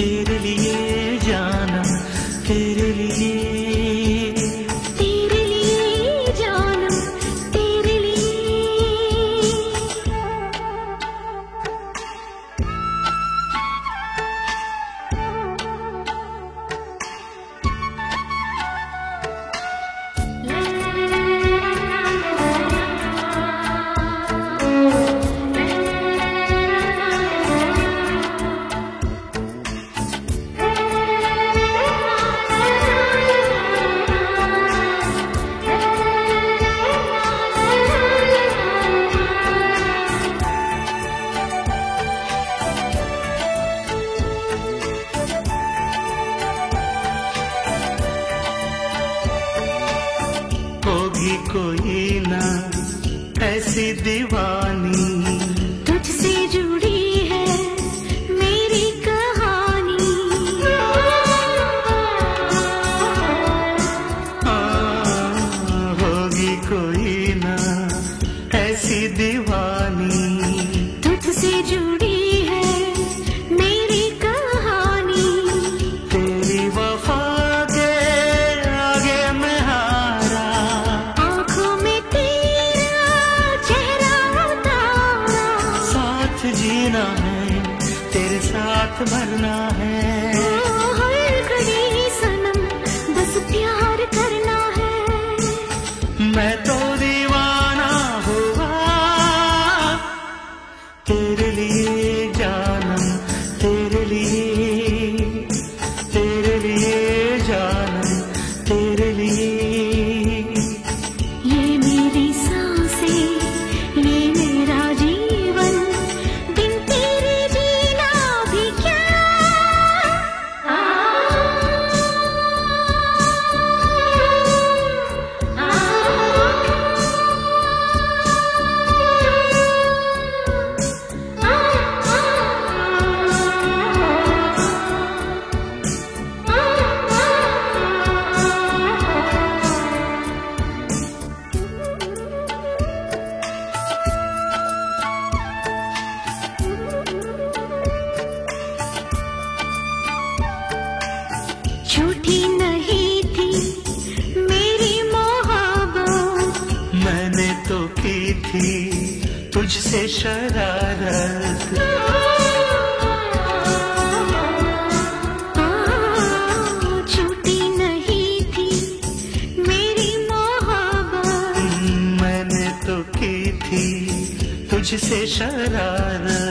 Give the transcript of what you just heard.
तेरे लिए जानम, तेरे लिए, तेरे लिए जानम, तेरे लिए। होगी कोई ना ऐसी दीवानी, तुझसे जुड़ी है मेरी कहानी। होगी कोई ना ऐसी दीवानी, तुझसे जुड़ी है मेरी कहानी। तेरी वफा के आगे मैं हारा, आँखों में तेरा चेहरा उतारा। साथ जीना है तेरे साथ मरना है। हर घड़ी सनम बस प्यार करना है। मैं तो दीवाना हुआ तेरे लिए जानम, तेरे लिए, तेरे लिए जानम, तेरे लिए। ये मेरी सांसें, ये मेरा जीवन, बिन तेरे जीना भी क्या। झूठी नहीं थी मेरी मोहब्बत, मैंने तो की थी तुझसे शरारत। झूठी नहीं थी मेरी मोहब्बत, मैंने तो की थी तुझसे शरारत।